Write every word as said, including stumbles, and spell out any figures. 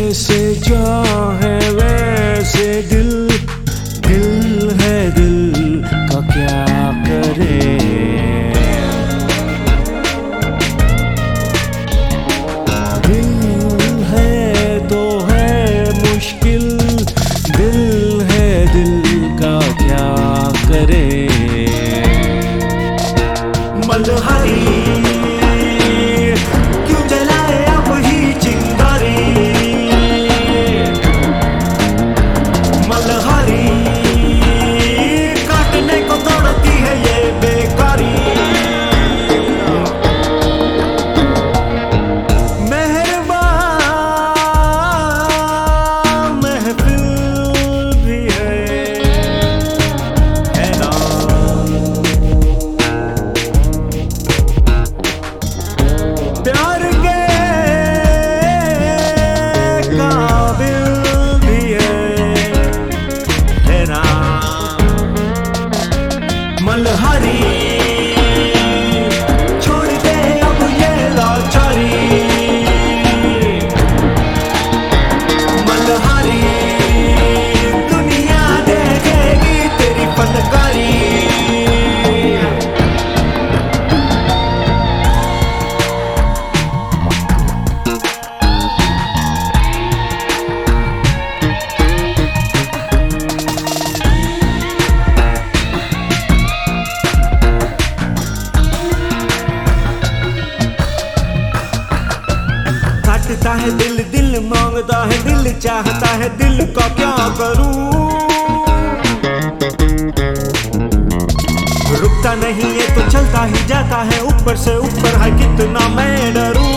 जैसे चाहे वैसे दिल, दिल है दिल का क्या करे। दिल है तो है मुश्किल, दिल है दिल का क्या करे। मल्हारी क्यों जलाए अब ही चिंगारी, मल्हारी काटने को दौड़ती है ये बेकारी। मेहरबान महफिल भी है, है ना। प्यार के काबिल भी है, है ना। मल्हारी छोड़ दे अब ये लाचारी, मल्हारी दुनिया देखेगी तेरी फनकारी। काटता है दिल, दिल मांगता है, दिल चाहता है, दिल का क्या करूं। रुकता नहीं है तो चलता ही जाता है, ऊपर से ऊपर है कितना मैं डरूं।